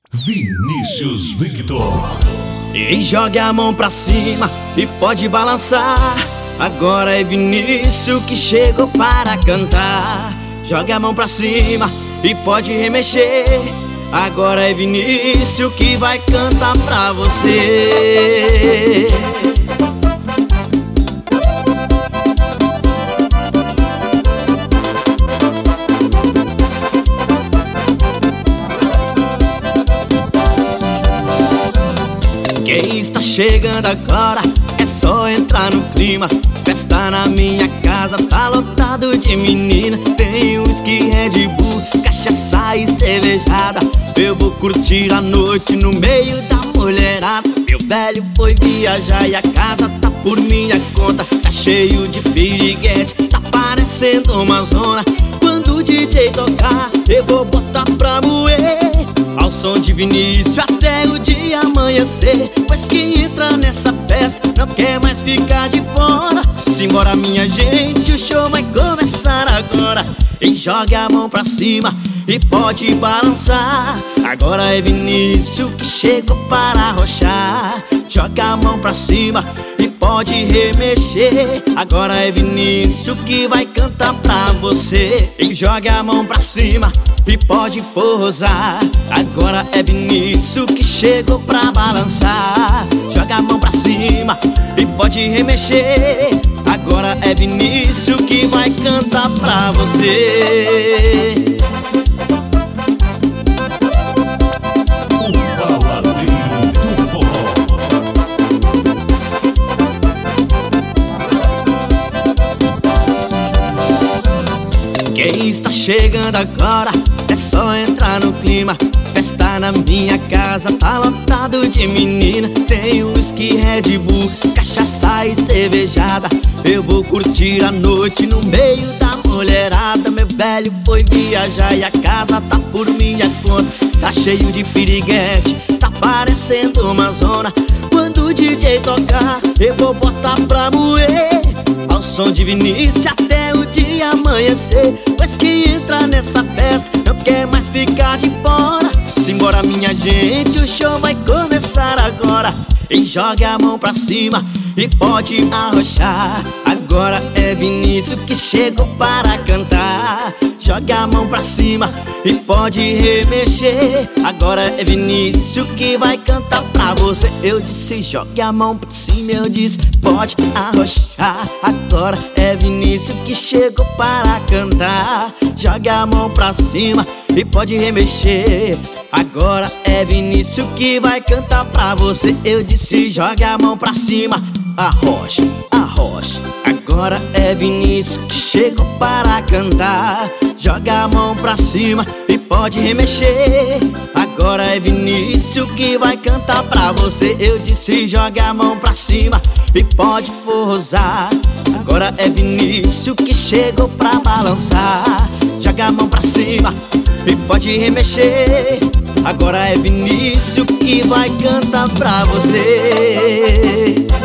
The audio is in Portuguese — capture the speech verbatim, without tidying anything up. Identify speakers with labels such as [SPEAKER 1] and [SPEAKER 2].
[SPEAKER 1] Vinícius Victor.
[SPEAKER 2] E jogue a mão pra cima e pode balançar. Agora é Vinícius que chegou para cantar. Jogue a mão pra cima e pode remexer. Agora é Vinícius que vai cantar pra você. Quem está chegando agora é só entrar no clima. Festa na minha casa, tá lotado de menina. Tem whisky, Red Bull, cachaça e cervejada. Eu vou curtir a noite no meio da mulherada. Meu velho foi viajar e a casa tá por minha conta. Tá cheio de piriguete, tá parecendo uma zona. Quando o D J tocar, eu vou botar pra moer ao som de Vinícius até o dia amanhecer. Pois quem entra nessa festa não quer mais ficar de fora. Simbora minha gente, o show vai começar agora. E jogue a mão pra cima e pode balançar. Agora é Vinícius que chegou para arrochar. Joga a mão pra cima e pode remexer. Agora é Vinícius que vai cantar pra você. E joga a mão pra cima e pode forrosar. Agora é Vinícius que chegou pra balançar. Joga a mão pra cima e pode remexer. Agora é Vinícius que vai cantar pra você.
[SPEAKER 1] O baladeiro do forró.
[SPEAKER 2] Quem está chegando agora é só entrar no clima. Festa na minha casa, tá lotado de menina. Tem whisky, Red Bull, cachaça e cervejada. Eu vou curtir a noite no meio da mulherada. Meu velho foi viajar e a casa tá por minha conta. Tá cheio de piriguete, tá parecendo uma zona. Quando o D J tocar, eu vou botar pra moer ao som de Vinícius até o dia amanhecer. Pois quem entra nessa festa não quer mais ficar de fora. Simbora minha gente, o show vai começar agora. E jogue a mão pra cima e pode arrochar. Agora é Vinícius que chegou para cantar. Jogue a mão pra cima e pode remexer. Agora é Vinícius que vai cantar pra você. Eu disse jogue a mão pra cima, eu disse pode arrochar. Agora é Vinícius que chegou para cantar. Jogue a mão pra cima e pode remexer. Agora é Vinícius que vai cantar pra você. Eu disse jogue a mão pra cima, arrocha, arrocha. Agora é Vinícius que chegou para cantar. Joga a mão pra cima e pode remexer. Agora é Vinícius que vai cantar pra você. Eu disse joga a mão pra cima e pode forrosar. Agora é Vinícius que chegou pra balançar. Joga a mão pra cima e pode remexer. Agora é Vinícius que vai cantar pra você.